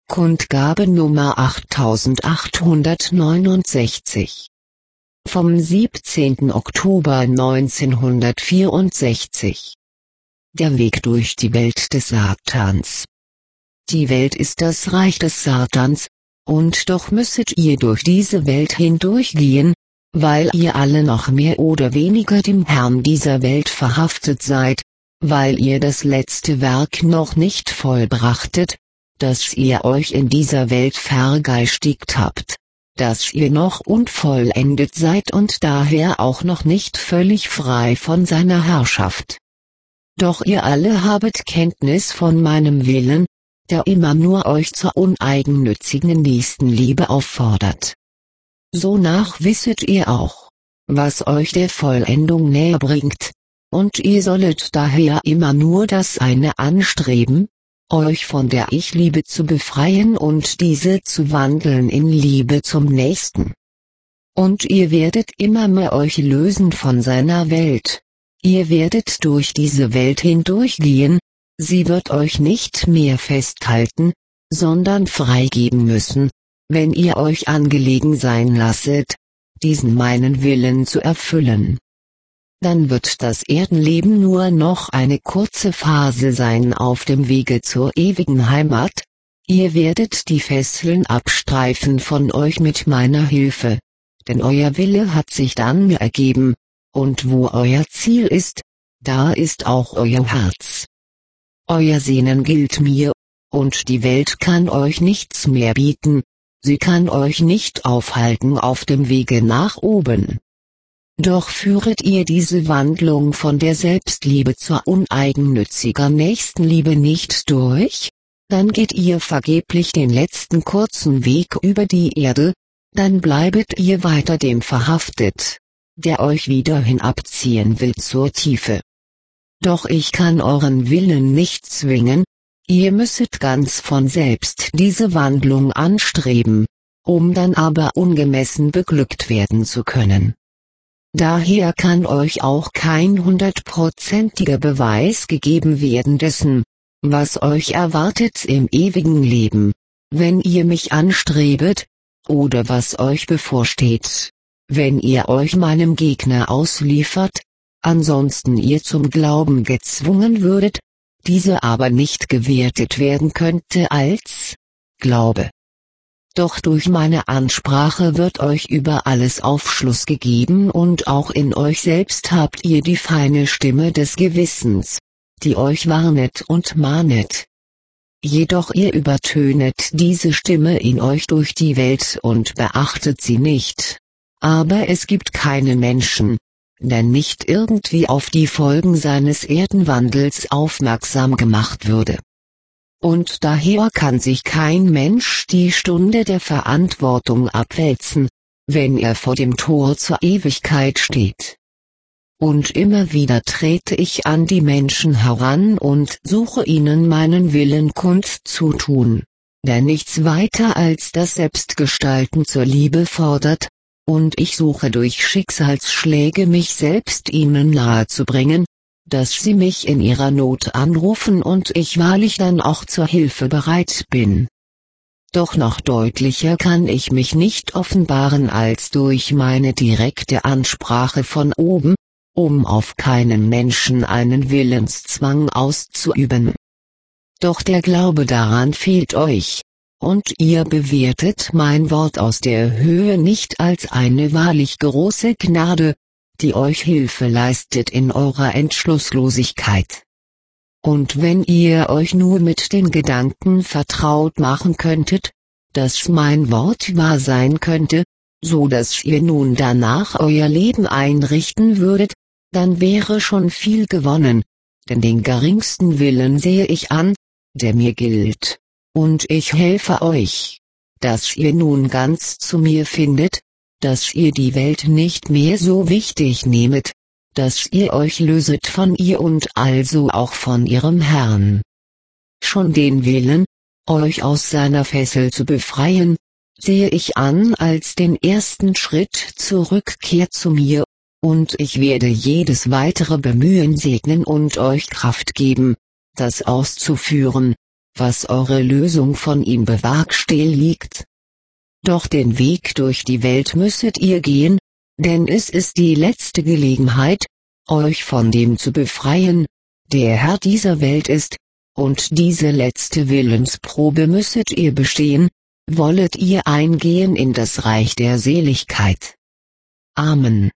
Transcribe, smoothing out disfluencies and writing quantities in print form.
Kundgabe Nummer 8869. Vom 17. Oktober 1964. Der Weg durch die Welt des Satans. Die Welt ist das Reich des Satans, und doch müsstet ihr durch diese Welt hindurchgehen, weil ihr alle noch mehr oder weniger dem Herrn dieser Welt verhaftet seid, weil ihr das letzte Werk noch nicht vollbrachtet, dass ihr euch in dieser Welt vergeistigt habt, dass ihr noch unvollendet seid und daher auch noch nicht völlig frei von seiner Herrschaft. Doch ihr alle habet Kenntnis von meinem Willen, der immer nur euch zur uneigennützigen Nächstenliebe auffordert. Sonach wisset ihr auch, was euch der Vollendung näher bringt, und ihr sollet daher immer nur das eine anstreben, euch von der Ich-Liebe zu befreien und diese zu wandeln in Liebe zum Nächsten. Und ihr werdet immer mehr euch lösen von seiner Welt. Ihr werdet durch diese Welt hindurchgehen, sie wird euch nicht mehr festhalten, sondern freigeben müssen, wenn ihr euch angelegen sein lasset, diesen meinen Willen zu erfüllen. Dann wird das Erdenleben nur noch eine kurze Phase sein auf dem Wege zur ewigen Heimat. Ihr werdet die Fesseln abstreifen von euch mit meiner Hilfe, denn euer Wille hat sich dann mir ergeben, und wo euer Ziel ist, da ist auch euer Herz. Euer Sehnen gilt mir, und die Welt kann euch nichts mehr bieten, sie kann euch nicht aufhalten auf dem Wege nach oben. Doch führet ihr diese Wandlung von der Selbstliebe zur uneigennütziger Nächstenliebe nicht durch, dann geht ihr vergeblich den letzten kurzen Weg über die Erde, dann bleibet ihr weiter dem verhaftet, der euch wieder hinabziehen will zur Tiefe. Doch ich kann euren Willen nicht zwingen, ihr müsset ganz von selbst diese Wandlung anstreben, um dann aber ungemessen beglückt werden zu können. Daher kann euch auch kein 100%iger Beweis gegeben werden dessen, was euch erwartet im ewigen Leben, wenn ihr mich anstrebet, oder was euch bevorsteht, wenn ihr euch meinem Gegner ausliefert, ansonsten ihr zum Glauben gezwungen würdet, diese aber nicht gewertet werden könnte als Glaube. Doch durch meine Ansprache wird euch über alles Aufschluss gegeben und auch in euch selbst habt ihr die feine Stimme des Gewissens, die euch warnet und mahnet. Jedoch ihr übertönet diese Stimme in euch durch die Welt und beachtet sie nicht. Aber es gibt keinen Menschen, der nicht irgendwie auf die Folgen seines Erdenwandels aufmerksam gemacht würde. Und daher kann sich kein Mensch die Stunde der Verantwortung abwälzen, wenn er vor dem Tor zur Ewigkeit steht. Und immer wieder trete ich an die Menschen heran und suche ihnen meinen Willen kundzutun, der nichts weiter als das Selbstgestalten zur Liebe fordert, und ich suche durch Schicksalsschläge mich selbst ihnen nahezubringen, dass sie mich in ihrer Not anrufen und ich wahrlich dann auch zur Hilfe bereit bin. Doch noch deutlicher kann ich mich nicht offenbaren als durch meine direkte Ansprache von oben, um auf keinen Menschen einen Willenszwang auszuüben. Doch der Glaube daran fehlt euch, und ihr bewertet mein Wort aus der Höhe nicht als eine wahrlich große Gnade, die euch Hilfe leistet in eurer Entschlusslosigkeit. Und wenn ihr euch nur mit den Gedanken vertraut machen könntet, dass mein Wort wahr sein könnte, so dass ihr nun danach euer Leben einrichten würdet, dann wäre schon viel gewonnen, denn den geringsten Willen sehe ich an, der mir gilt, und ich helfe euch, dass ihr nun ganz zu mir findet, dass ihr die Welt nicht mehr so wichtig nehmet, dass ihr euch löset von ihr und also auch von ihrem Herrn. Schon den Willen, euch aus seiner Fessel zu befreien, sehe ich an als den ersten Schritt zur Rückkehr zu mir, und ich werde jedes weitere Bemühen segnen und euch Kraft geben, das auszuführen, was eure Lösung von ihm bewerkstelligt. Doch den Weg durch die Welt müsstet ihr gehen, denn es ist die letzte Gelegenheit, euch von dem zu befreien, der Herr dieser Welt ist, und diese letzte Willensprobe müsstet ihr bestehen, wollet ihr eingehen in das Reich der Seligkeit. Amen.